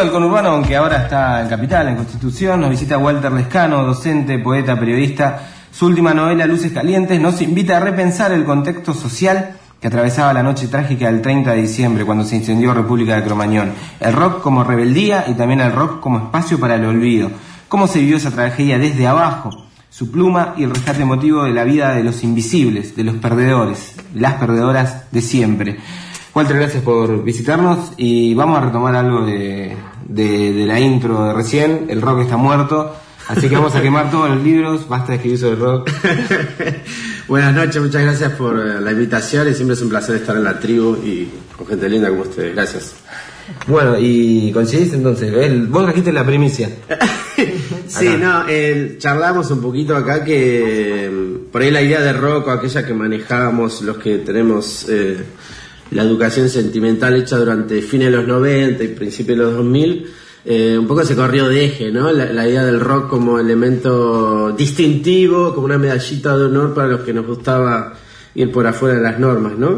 del conurbano, aunque ahora está en Capital, en Constitución, nos visita Walter Lescano, docente, poeta, periodista. Su última novela, Luces Calientes, nos invita a repensar el contexto social que atravesaba la noche trágica del 30 de diciembre, cuando se incendió República de Cromañón. El rock como rebeldía y también el rock como espacio para el olvido. Cómo se vivió esa tragedia desde abajo, su pluma y el rescate emotivo de la vida de los invisibles, de los perdedores, las perdedoras de siempre. Walter, gracias por visitarnos y vamos a retomar algo de la intro de recién. El rock está muerto, así que vamos a quemar todos los libros, basta de escribir sobre el rock. Buenas noches, muchas gracias por la invitación y siempre es un placer estar en la tribu y con gente linda como ustedes. Gracias. Bueno, y coincidís entonces, vos trajiste la primicia. Sí, charlamos un poquito acá que por ahí la idea de rock o aquella que manejábamos los que tenemos la educación sentimental hecha durante fines de los 90 y principios de los 2000, un poco se corrió de eje, ¿no? La idea del rock como elemento distintivo, como una medallita de honor para los que nos gustaba ir por afuera de las normas, ¿no?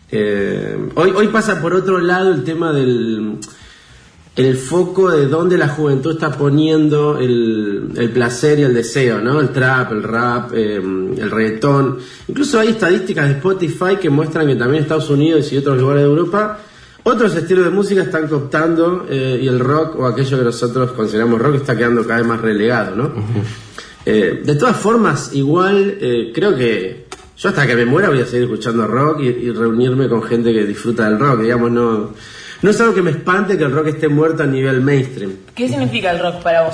Hoy pasa por otro lado el tema del foco de dónde la juventud está poniendo el placer y el deseo, ¿no? El trap, el rap, el reggaetón. Incluso hay estadísticas de Spotify que muestran que también Estados Unidos y otros lugares de Europa otros estilos de música están cooptando y el rock o aquello que nosotros consideramos rock está quedando cada vez más relegado, ¿no? De todas formas, igual creo que yo hasta que me muera voy a seguir escuchando rock y reunirme con gente que disfruta del rock, digamos, no es algo que me espante que el rock esté muerto a nivel mainstream. ¿Qué significa el rock para vos?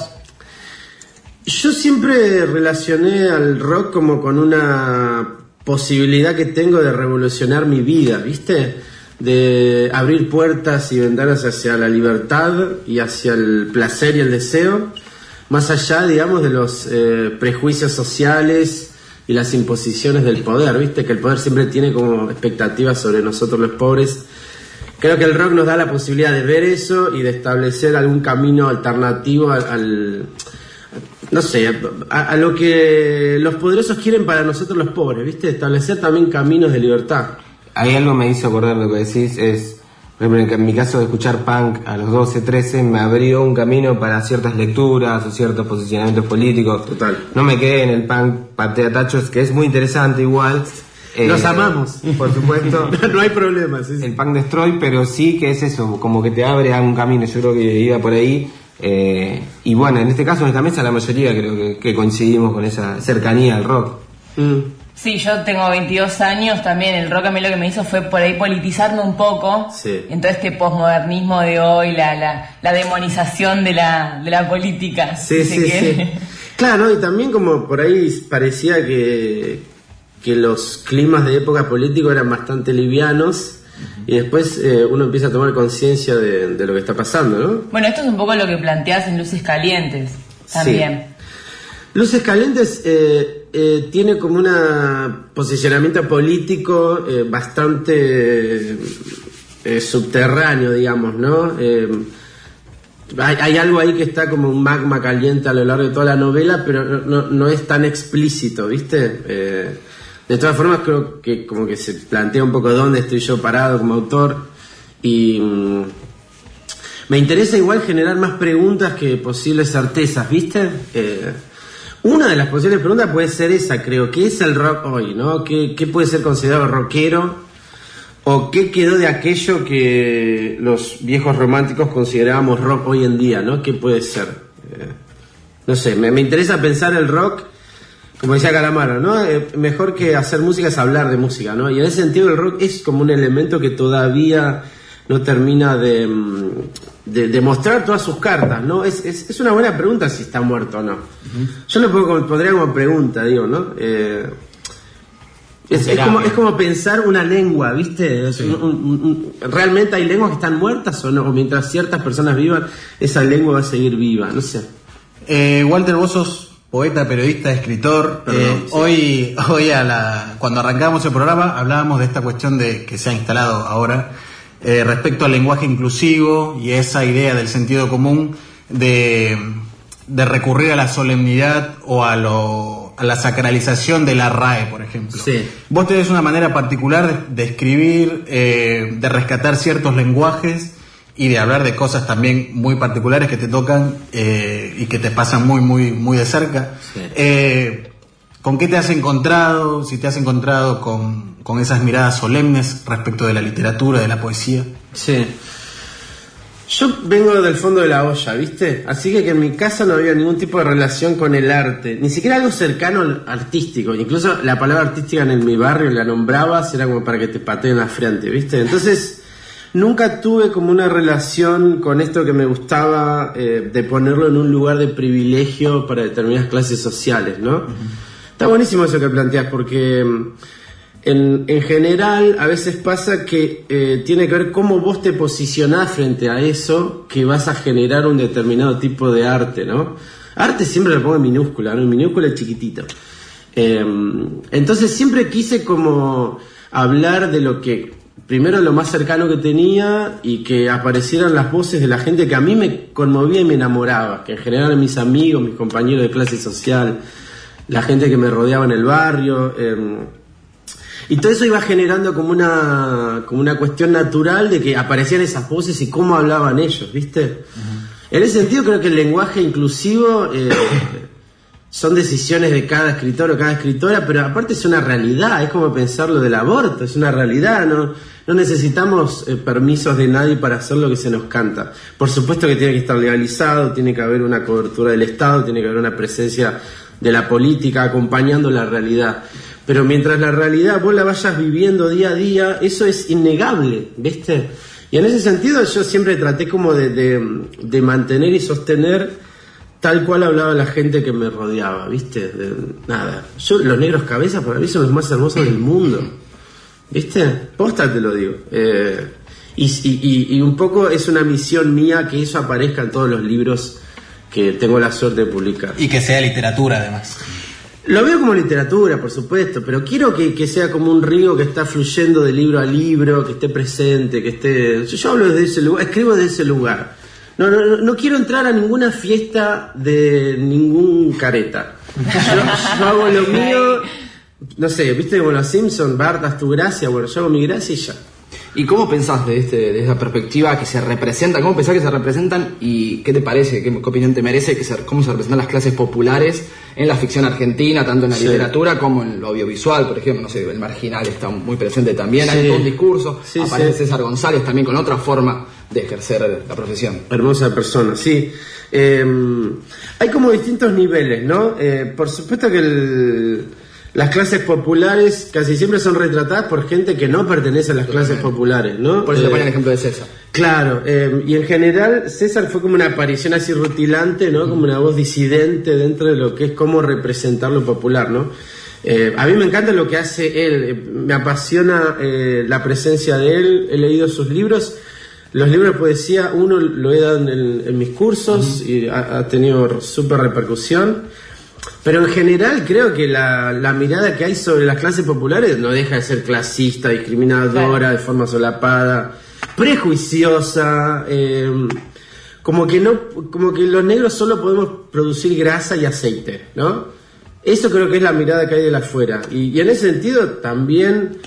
Yo siempre relacioné al rock como con una posibilidad que tengo de revolucionar mi vida, ¿viste? De abrir puertas y ventanas hacia la libertad y hacia el placer y el deseo, más allá, digamos, de los prejuicios sociales y las imposiciones del poder, ¿viste? Que el poder siempre tiene como expectativas sobre nosotros los pobres. Creo que el rock nos da la posibilidad de ver eso y de establecer algún camino alternativo a lo que los poderosos quieren para nosotros los pobres, ¿viste? Establecer también caminos de libertad. Hay algo que me hizo acordar lo que decís, por ejemplo, en mi caso de escuchar punk a los 12, 13, me abrió un camino para ciertas lecturas o ciertos posicionamientos políticos. Total. No me quedé en el punk patea tachos, que es muy interesante igual. Los amamos. Por supuesto. No hay problema. Sí. El punk destroy, pero sí que es eso, como que te abre a un camino. Yo creo que iba por ahí. Y bueno, en este caso, en esta mesa, la mayoría creo que coincidimos con esa cercanía al rock. Sí, yo tengo 22 años también. El rock a mí lo que me hizo fue por ahí politizarme un poco. Sí. En todo este posmodernismo de hoy, la demonización de la política. Sí. Claro, y también como por ahí parecía que los climas de época político eran bastante livianos. Y después uno empieza a tomar conciencia de lo que está pasando, ¿no? Bueno, esto es un poco lo que planteás en Luces Calientes también. Sí. Luces Calientes tiene como un posicionamiento político bastante subterráneo, digamos, ¿no? Hay algo ahí que está como un magma caliente a lo largo de toda la novela, pero no es tan explícito, ¿viste? De todas formas creo que como que se plantea un poco dónde estoy yo parado como autor y me interesa igual generar más preguntas que posibles certezas, ¿viste? Una de las posibles preguntas puede ser esa, creo. ¿Qué es el rock hoy, no? ¿Qué puede ser considerado rockero? ¿O qué quedó de aquello que los viejos románticos considerábamos rock hoy en día, no? ¿Qué puede ser? No sé, me interesa pensar el rock, como decía Calamaro, ¿no? Mejor que hacer música es hablar de música, ¿no? Y en ese sentido el rock es como un elemento que todavía no termina de mostrar todas sus cartas, ¿no? Es una buena pregunta si está muerto o no. Yo lo pondría como pregunta, digo, ¿no? Es como pensar una lengua, ¿viste? Sí. ¿Realmente hay lenguas que están muertas o no? O mientras ciertas personas vivan, esa lengua va a seguir viva, no sé. Walter, vos sos poeta, periodista, escritor. Sí. Hoy cuando arrancábamos el programa hablábamos de esta cuestión que se ha instalado ahora respecto al lenguaje inclusivo y esa idea del sentido común de recurrir a la solemnidad o a la sacralización de la RAE, por ejemplo. Sí. Vos tenés una manera particular de escribir, de rescatar ciertos lenguajes y de hablar de cosas también muy particulares que te tocan y que te pasan muy, muy, muy de cerca. Sí. ¿Con qué te has encontrado? Si te has encontrado con esas miradas solemnes respecto de la literatura, de la poesía. Sí. Yo vengo del fondo de la olla, ¿viste? Así que en mi casa no había ningún tipo de relación con el arte, ni siquiera algo cercano al artístico. Incluso la palabra artística en mi barrio la nombrabas, era como para que te pateen la frente, ¿viste? Entonces nunca tuve como una relación con esto que me gustaba, de ponerlo en un lugar de privilegio para determinadas clases sociales, ¿no? Uh-huh. Está buenísimo eso que planteas, porque en general a veces pasa que tiene que ver cómo vos te posicionás frente a eso, que vas a generar un determinado tipo de arte, ¿no? Arte siempre lo pongo en minúscula, ¿no? En minúscula es chiquitito. Entonces siempre quise como hablar de lo que, primero lo más cercano que tenía, y que aparecieran las voces de la gente que a mí me conmovía y me enamoraba, que en general eran mis amigos, mis compañeros de clase social, la gente que me rodeaba en el barrio. Y todo eso iba generando como una cuestión natural de que aparecían esas voces y cómo hablaban ellos, ¿viste? Uh-huh. En ese sentido creo que el lenguaje inclusivo son decisiones de cada escritor o cada escritora, pero aparte es una realidad, es como pensar lo del aborto, es una realidad, no necesitamos permisos de nadie para hacer lo que se nos canta. Por supuesto que tiene que estar legalizado, tiene que haber una cobertura del Estado, tiene que haber una presencia de la política acompañando la realidad. Pero mientras la realidad vos la vayas viviendo día a día, eso es innegable, ¿viste? Y en ese sentido yo siempre traté como de mantener y sostener tal cual hablaba la gente que me rodeaba, ¿viste? Los negros cabezas para mí son los más hermosos del mundo, ¿viste? Posta te lo digo. Y un poco es una misión mía que eso aparezca en todos los libros que tengo la suerte de publicar. Y que sea literatura además. Lo veo como literatura, por supuesto, pero quiero que sea como un río que está fluyendo de libro a libro, que esté presente, que esté... Yo hablo desde ese lugar, escribo desde ese lugar. No quiero entrar a ninguna fiesta de ningún careta. Yo hago lo mío, no sé, viste como los Simpsons, Bart, haz tu gracia, bueno, yo hago mi gracia y ya. ¿Y cómo pensás de esa perspectiva que se representa? ¿Cómo pensás que se representan y qué te parece, qué opinión te merece cómo se representan las clases populares en la ficción argentina, tanto en la literatura como en lo audiovisual? Por ejemplo, no sé, El Marginal está muy presente también, hay todo un discurso, aparece César González también con otra forma de ejercer la profesión. Hermosa persona, sí. Hay como distintos niveles, ¿no? Por supuesto que las clases populares casi siempre son retratadas por gente que no pertenece a las clases populares, ¿no? Por eso le ponen el ejemplo de César. Claro, y en general César fue como una aparición así rutilante, ¿no? Como una voz disidente dentro de lo que es cómo representar lo popular, ¿no? A mí me encanta lo que hace él, me apasiona la presencia de él, he leído sus libros. Los libros de poesía, uno lo he dado en mis cursos y ha tenido súper repercusión. Pero en general creo que la mirada que hay sobre las clases populares no deja de ser clasista, discriminadora, de forma solapada, prejuiciosa, como que los negros solo podemos producir grasa y aceite, ¿no? Eso creo que es la mirada que hay de la afuera. Y en ese sentido también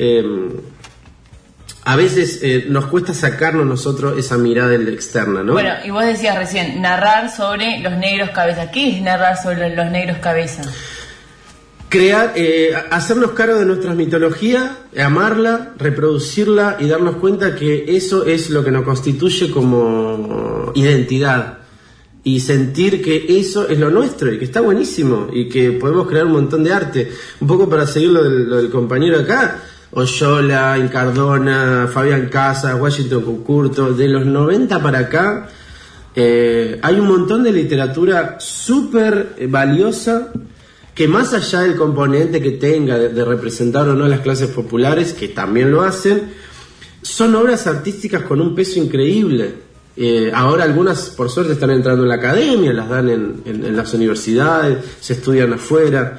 a veces nos cuesta sacarnos nosotros esa mirada externa, ¿no? Bueno, y vos decías recién, narrar sobre los negros cabeza. ¿Qué es narrar sobre los negros cabeza? Crear, hacernos cargo de nuestra mitología, amarla, reproducirla y darnos cuenta que eso es lo que nos constituye como identidad. Y sentir que eso es lo nuestro y que está buenísimo y que podemos crear un montón de arte. Un poco para seguir lo del compañero acá, Oyola, Incardona, Fabián Casas, Washington Cucurto, de los 90 para acá hay un montón de literatura súper valiosa que, más allá del componente que tenga de representar o no a las clases populares, que también lo hacen, son obras artísticas con un peso increíble. Ahora algunas por suerte están entrando en la academia, las dan en las universidades, se estudian afuera,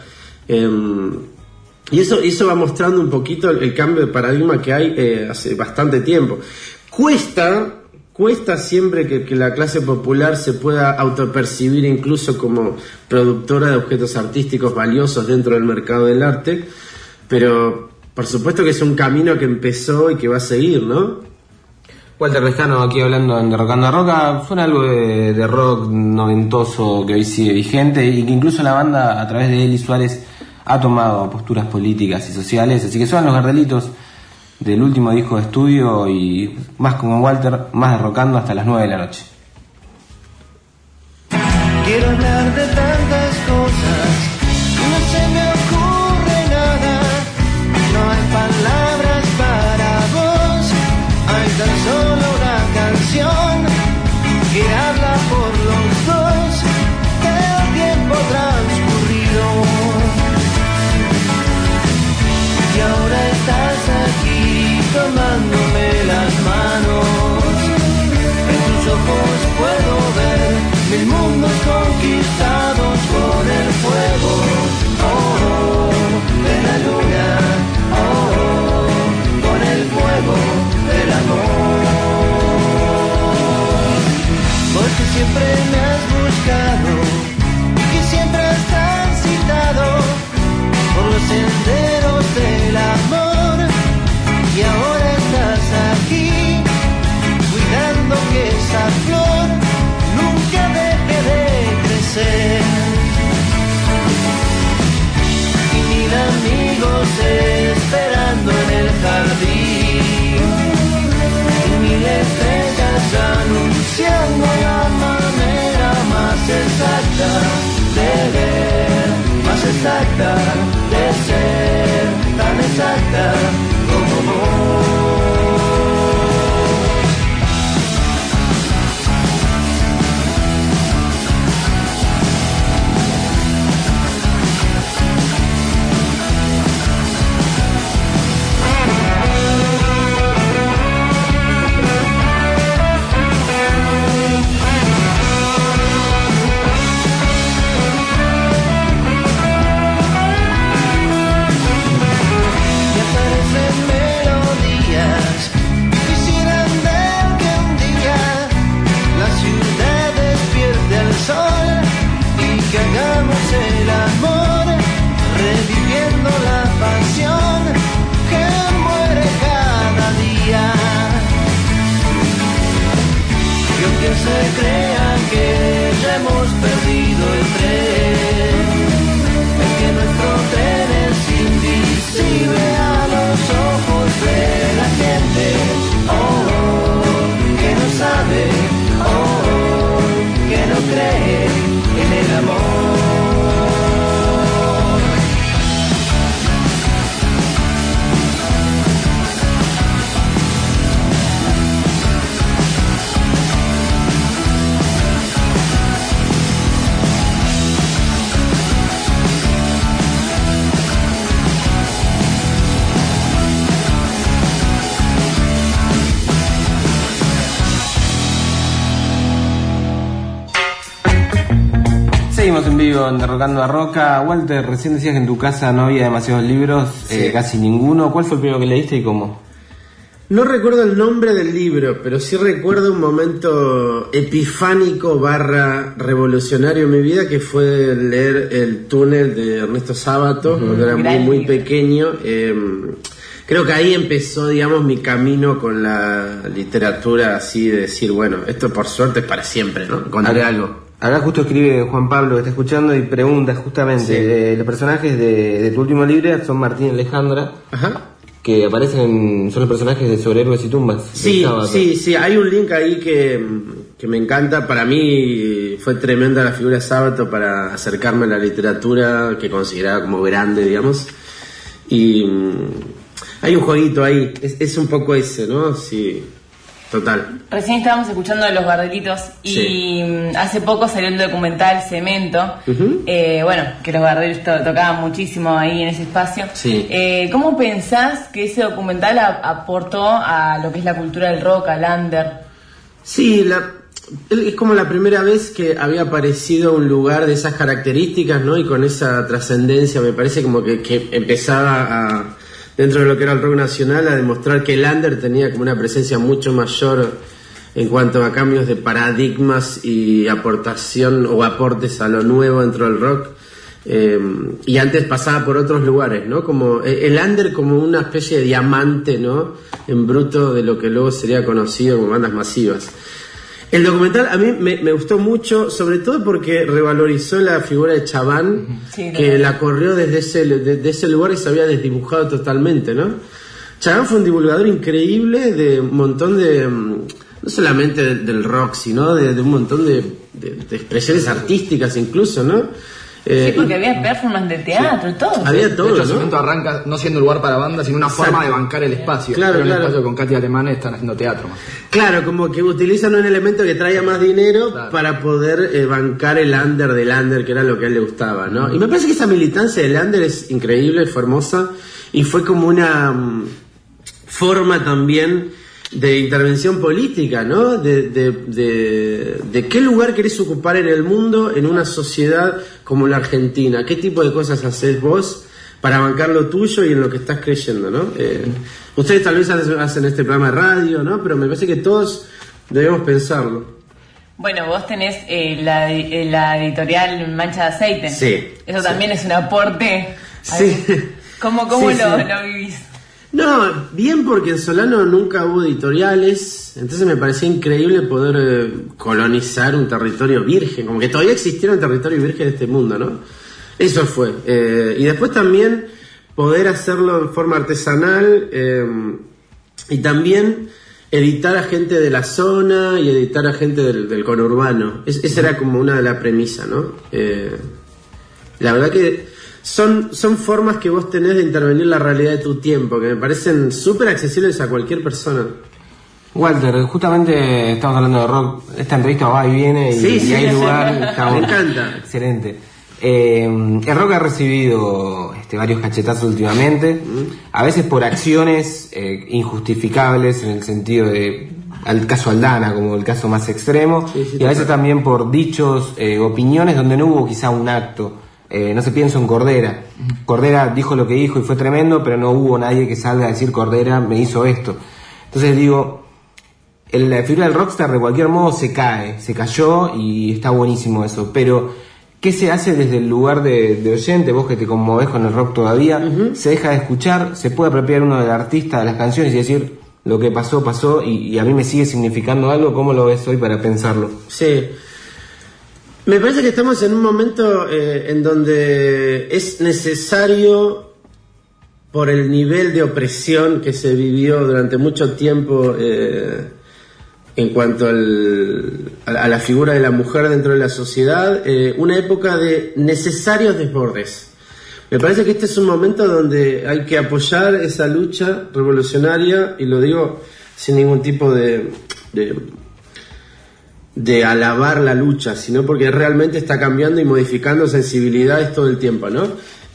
y eso va mostrando un poquito el cambio de paradigma que hay hace bastante tiempo. Cuesta siempre que la clase popular se pueda autopercibir incluso como productora de objetos artísticos valiosos dentro del mercado del arte, pero por supuesto que es un camino que empezó y que va a seguir, ¿no? Walter Lescano aquí hablando en Derrocando a Roca. Suena algo de rock noventoso que hoy sigue vigente y que incluso la banda a través de Eli Suárez ha tomado posturas políticas y sociales, así que son los Gardelitos del último disco de estudio y más como Walter, más derrocando hasta las 9 de la noche. Quiero hablar de tantas cosas, no se me ocurre nada, no hay palabras para vos, hay tan solo una canción que habla por los dos del tiempo transcurrido. Y ahora estás aquí tomándome las manos, en tus ojos puedo ver mil mundos conquistados por el fuego, de la luna, con el fuego del amor. Porque siempre me has buscado y siempre has transitado por los senderos del amor y ahora estás aquí cuidando que esa flor nunca deje de crecer. Y mil amigos esperando en el jardín y mil estrellas anunciando la manera más exacta de ver, más exacta de ser, tan exacta como vos. El amor, reviviendo la pasión que muere cada día. Y aunque se crean que ya hemos perdido el tren, es que nuestro tren es invisible a los ojos de la gente, que no sabe, que no cree en el amor. Seguimos en vivo en Derrocando a Roca. Walter, recién decías que en tu casa no había demasiados libros, sí. Casi ninguno. ¿Cuál fue el primero que leíste y cómo? No recuerdo el nombre del libro, pero sí recuerdo un momento epifánico / revolucionario en mi vida, que fue leer El túnel de Ernesto Sábato, cuando era muy pequeño. Creo que ahí empezó, digamos, mi camino con la literatura, así de decir, bueno, esto por suerte es para siempre, ¿no? Encontré algo. Acá justo escribe Juan Pablo, que está escuchando, y pregunta justamente, los personajes de tu último libro son Martín y Alejandra. Ajá. Que aparecen, son los personajes de Sobre Héroes y Tumbas. Sí, hay un link ahí que me encanta. Para mí fue tremenda la figura de Sábato para acercarme a la literatura que consideraba como grande, digamos. Y hay un jueguito ahí, es un poco ese, ¿no? Sí, total. Recién estábamos escuchando a los Gardelitos y hace poco salió un documental, Cemento, bueno, que los Gardelitos tocaban muchísimo ahí en ese espacio. Sí. ¿Cómo pensás que ese documental aportó a lo que es la cultura del rock, al under? Sí, es como la primera vez que había aparecido un lugar de esas características, ¿no? Y con esa trascendencia, me parece como que empezaba dentro de lo que era el rock nacional, a demostrar que el under tenía como una presencia mucho mayor en cuanto a cambios de paradigmas y aportación o aportes a lo nuevo dentro del rock. Y antes pasaba por otros lugares, ¿no? Como el under como una especie de diamante, ¿no? En bruto de lo que luego sería conocido como bandas masivas. El documental a mí me gustó mucho, sobre todo porque revalorizó la figura de Chaván, que la corrió desde ese lugar y se había desdibujado totalmente, ¿no? Chaván fue un divulgador increíble de un montón de, no solamente del rock, sino de un montón de expresiones artísticas incluso, ¿no? Sí, porque había performance de teatro y todo. Había todo, de hecho, ¿no? Cemento arranca no siendo lugar para bandas, sino una forma de bancar el espacio. Claro, el espacio con Katy Alemán están haciendo teatro. Más. Claro, como que utilizan un elemento que traiga más dinero para poder bancar el under del under, que era lo que a él le gustaba, ¿no? Y me parece que esa militancia del under es increíble, fue hermosa, y fue como una forma también de intervención política, ¿no? De qué lugar querés ocupar en el mundo, en una sociedad como la Argentina. ¿Qué tipo de cosas haces vos para bancar lo tuyo y en lo que estás creyendo, ¿no? Ustedes tal vez hacen este programa de radio, ¿no? Pero me parece que todos debemos pensarlo. Bueno, vos tenés la editorial Mancha de Aceite. Sí. Eso también es un aporte. Sí. ¿Cómo Sí, lo vivís? No, bien, porque en Solano nunca hubo editoriales, entonces me parecía increíble poder colonizar un territorio virgen, como que todavía existiera un territorio virgen de este mundo, ¿no? Eso fue. Y después también poder hacerlo en forma artesanal y también editar a gente de la zona y editar a gente del conurbano. Esa era como una de las premisas, ¿no? La verdad que son formas que vos tenés de intervenir la realidad de tu tiempo, que me parecen súper accesibles a cualquier persona. Walter, justamente estamos hablando de rock, esta entrevista va y viene y hay lugar. Me encanta. Excelente. El rock ha recibido varios cachetazos últimamente, a veces por acciones injustificables en el sentido de al caso Aldana como el caso más extremo, y a veces también por dichos, opiniones donde no hubo quizá un acto. No se piensa en Cordera. Cordera dijo lo que dijo y fue tremendo, pero no hubo nadie que salga a decir Cordera me hizo esto. Entonces digo, la figura del rockstar de cualquier modo se cayó y está buenísimo eso, pero ¿qué se hace desde el lugar de oyente? Vos que te conmovés con el rock todavía, se deja de escuchar, se puede apropiar uno del artista de las canciones y decir lo que pasó y a mí me sigue significando algo. ¿Cómo lo ves hoy para pensarlo? Sí. Me parece que estamos en un momento en donde es necesario, por el nivel de opresión que se vivió durante mucho tiempo en cuanto a la figura de la mujer dentro de la sociedad, una época de necesarios desbordes. Me parece que este es un momento donde hay que apoyar esa lucha revolucionaria, y lo digo sin ningún tipo de alabar la lucha, sino porque realmente está cambiando y modificando sensibilidades todo el tiempo, ¿no?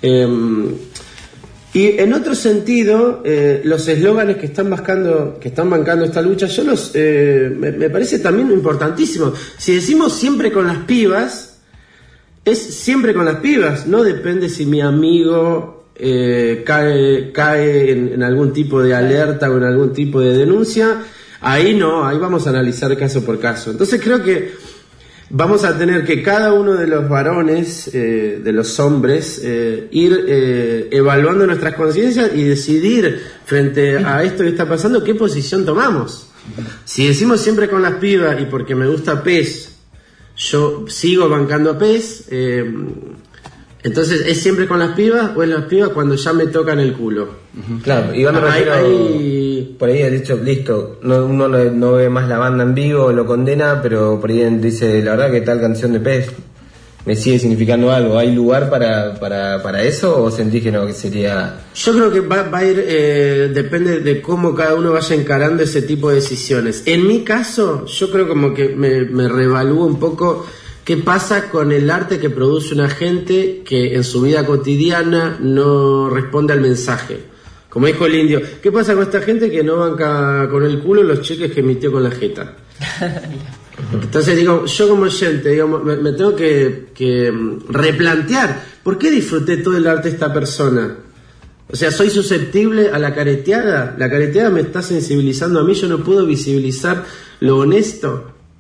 Y en otro sentido, los eslóganes que están bancando esta lucha, me parece también importantísimo. Si decimos siempre con las pibas, es siempre con las pibas, no depende si mi amigo cae en algún tipo de alerta o en algún tipo de denuncia. Ahí no, ahí vamos a analizar caso por caso. Entonces creo que vamos a tener que cada uno de los varones, de los hombres, ir evaluando nuestras conciencias y decidir frente a esto que está pasando qué posición tomamos. Si decimos siempre con las pibas y porque me gusta PES, yo sigo bancando a PES, entonces ¿es siempre con las pibas o es las pibas cuando ya me tocan el culo? Claro, y me refiero por ahí has dicho, listo, uno no ve más la banda en vivo, lo condena, pero por ahí dice, la verdad que tal canción de PES me sigue significando algo. ¿Hay lugar para eso o sentís que no, que sería...? Yo creo que va a ir, depende de cómo cada uno vaya encarando ese tipo de decisiones. En mi caso, yo creo como que me reevalúo un poco qué pasa con el arte que produce una gente que en su vida cotidiana no responde al mensaje. Como dijo el indio, ¿qué pasa con esta gente que no banca con el culo los cheques que emitió con la jeta? Entonces digo, yo como oyente, digamos, me tengo que replantear, ¿por qué disfruté todo el arte de esta persona? O sea, ¿soy susceptible a la careteada? La careteada me está sensibilizando a mí, yo no puedo visibilizar lo honesto.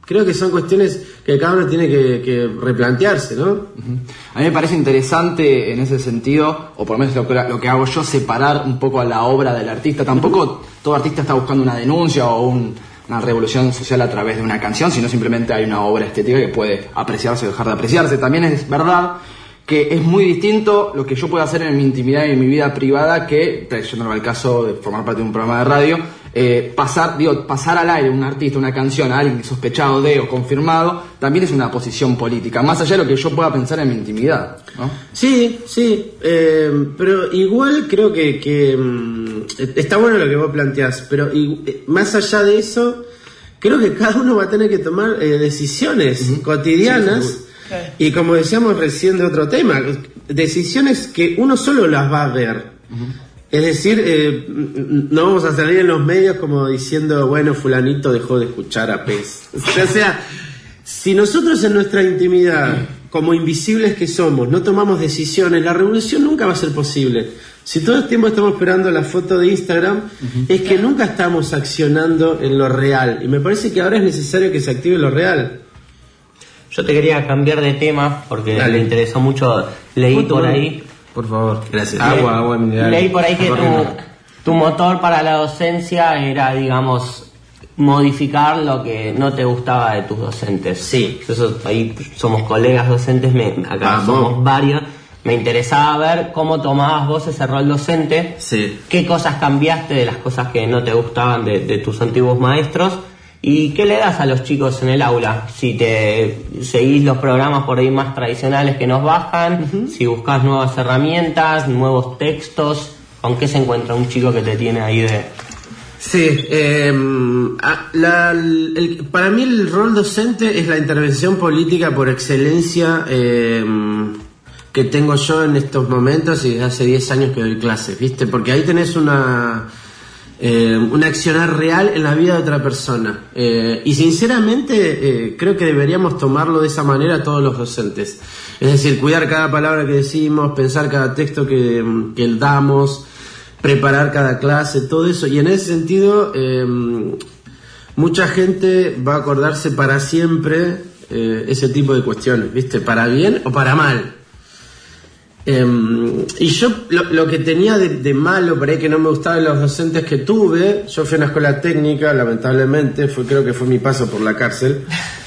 creo que son cuestiones que cada uno tiene que replantearse, ¿no? A mí me parece interesante en ese sentido, o por lo menos lo que hago yo, separar un poco a la obra del artista. Tampoco todo artista está buscando una denuncia o una revolución social a través de una canción, sino simplemente hay una obra estética que puede apreciarse o dejar de apreciarse. También es verdad que es muy distinto lo que yo puedo hacer en mi intimidad y en mi vida privada que, trayéndolo al caso de formar parte de un programa de radio, pasar al aire un artista, una canción a alguien sospechado de o confirmado, también es una posición política, más allá de lo que yo pueda pensar en mi intimidad, ¿no? Sí, pero igual creo que está bueno lo que vos planteás, pero más allá de eso, creo que cada uno va a tener que tomar decisiones cotidianas. Sí, y como decíamos recién de otro tema, decisiones que uno solo las va a ver. Es decir, no vamos a salir en los medios como diciendo, bueno, fulanito dejó de escuchar a Pez. O sea, si nosotros en nuestra intimidad, como invisibles que somos, no tomamos decisiones, la revolución nunca va a ser posible. Si todo el tiempo estamos esperando la foto de Instagram, es que nunca estamos accionando en lo real. Y me parece que ahora es necesario que se active lo real. Yo te quería cambiar de tema porque me interesó mucho. Leí por ahí. Por favor, gracias. Agua mineral. Leí por ahí que tu motor para la docencia era, digamos, modificar lo que no te gustaba de tus docentes. Sí. Eso, ahí somos colegas docentes, acá somos varios. Me interesaba ver cómo tomabas vos ese rol docente. Sí. Qué cosas cambiaste de las cosas que no te gustaban de tus antiguos maestros. ¿Y qué le das a los chicos en el aula? Si te seguís los programas por ahí más tradicionales que nos bajan, si buscas nuevas herramientas, nuevos textos, ¿con qué se encuentra un chico que te tiene ahí de...? Sí, para mí el rol docente es la intervención política por excelencia que tengo yo en estos momentos y desde hace 10 años que doy clases, ¿viste? Porque ahí tenés un accionar real en la vida de otra persona. Y sinceramente creo que deberíamos tomarlo de esa manera todos los docentes. Es decir, cuidar cada palabra que decimos, pensar cada texto que damos, preparar cada clase, todo eso. Y en ese sentido, mucha gente va a acordarse para siempre ese tipo de cuestiones, ¿viste? Para bien o para mal. Y yo lo que tenía de malo, por ahí que no me gustaban los docentes que tuve, yo fui a una escuela técnica, lamentablemente, creo que fue mi paso por la cárcel.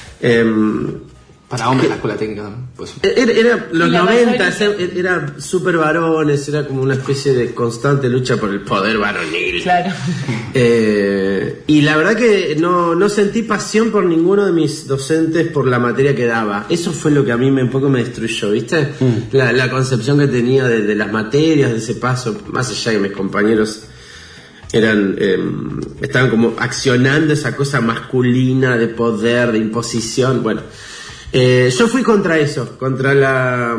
Para hombres la escuela técnica, pues. Era los 90, era súper varones, era como una especie de constante lucha por el poder varonil. Claro. Y la verdad que no sentí pasión por ninguno de mis docentes por la materia que daba. Eso fue lo que a mí un poco me destruyó, ¿viste? La concepción que tenía de las materias, de ese paso, más allá de mis compañeros estaban como accionando esa cosa masculina de poder, de imposición, bueno. Yo fui contra eso, contra la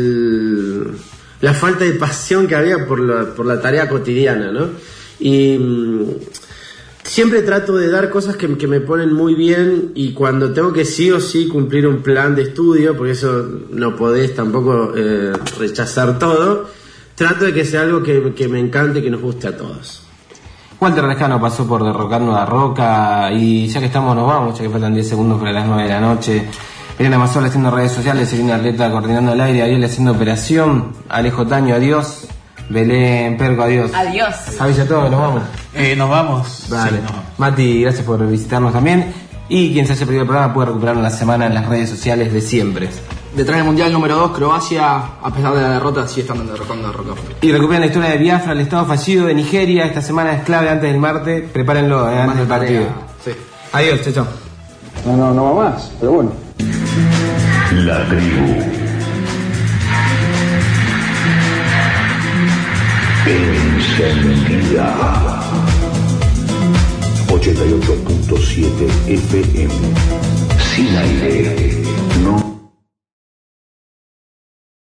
falta de pasión que había por la tarea cotidiana, ¿no? Y siempre trato de dar cosas que me ponen muy bien, y cuando tengo que sí o sí cumplir un plan de estudio, porque eso no podés tampoco rechazar todo, trato de que sea algo que me encante y que nos guste a todos. Walter Lescano pasó por Derrocando a Roca, y ya que estamos nos vamos, ya que faltan 10 segundos para las 9 de la noche. Elena Mazola haciendo redes sociales, Elena Arleta coordinando el aire, Ariel haciendo operación, Alejo Taño, adiós, Belén Perco, adiós. Adiós. Avisa a todos, nos vamos. Nos vamos. Vale. Sí, nos vamos. Mati, gracias por visitarnos también. Y quien se haya perdido el programa puede recuperarlo en la semana en las redes sociales de siempre. Detrás del Mundial número 2, Croacia, a pesar de la derrota, sigue estando Derrocando a Roca. Y recuperan la historia de Biafra, el estado fallido de Nigeria. Esta semana es clave antes del martes. Prepárenlo antes del partido. Sí. Adiós, chao. No va más, pero bueno. La tribu. Encendida. 88.7 FM. Sin aire.